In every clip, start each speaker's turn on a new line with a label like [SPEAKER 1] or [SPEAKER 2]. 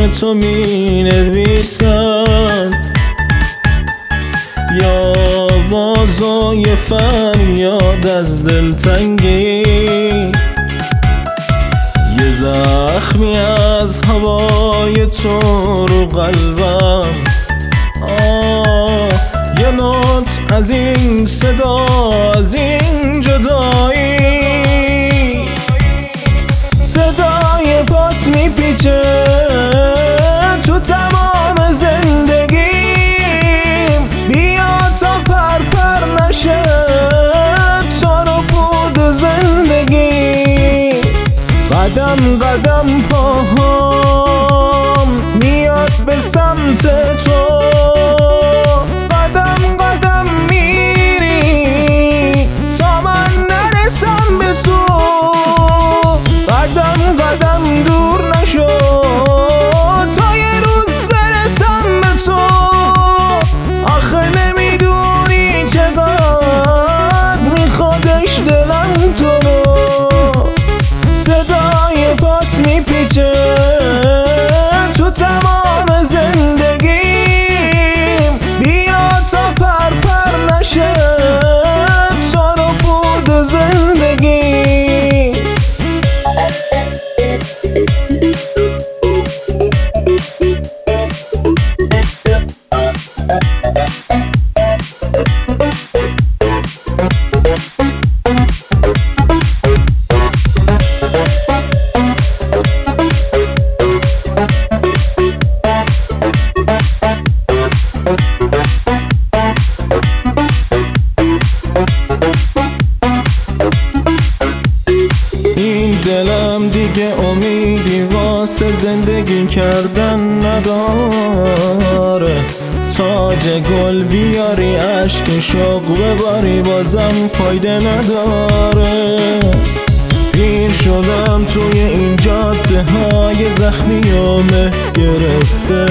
[SPEAKER 1] عشق تو می نویسم، یا آوازای فریاد از دلتنگی، یه زخمی از هوای تو رو قلبم، یه نوت از این صدا، از این جدایی، صدای پات میپیچه تو تمام زندگیم، بیا تا پر نشه تار و پود زندگی. قدم قدم پاهام میاد به سمت تو، قدم قدم میری تا من نرسم به تو، قدم قدم دور نشو تا یه روز برسم به تو. آخه نمیدونی چقدر میخوادش دلم تو رو، صدای پات میپیچه تو تمام زندگیم، بیا تا پر نشه تار و پود زندگی. دلم دیگه امیدی واسه زندگی کردن نداره، تاج گل بیاری عشق شوق بباری بازم فایده نداره. پیر شدم توی این جاده های زخمی و مه گرفته،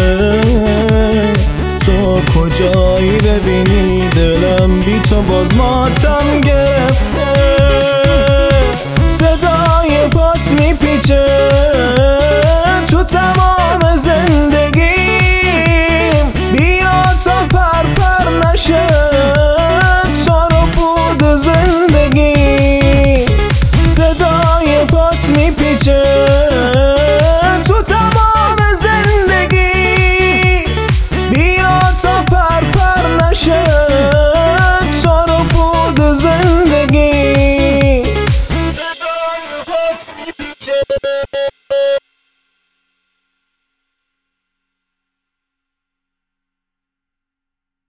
[SPEAKER 1] تو کجایی ببینی دلم بی تو باز ماتم گرفته، صدای پات میپیچه تو تمام زندگیم، بیا تا پر نشه تار و پود زندگی، صدای پات میپیچه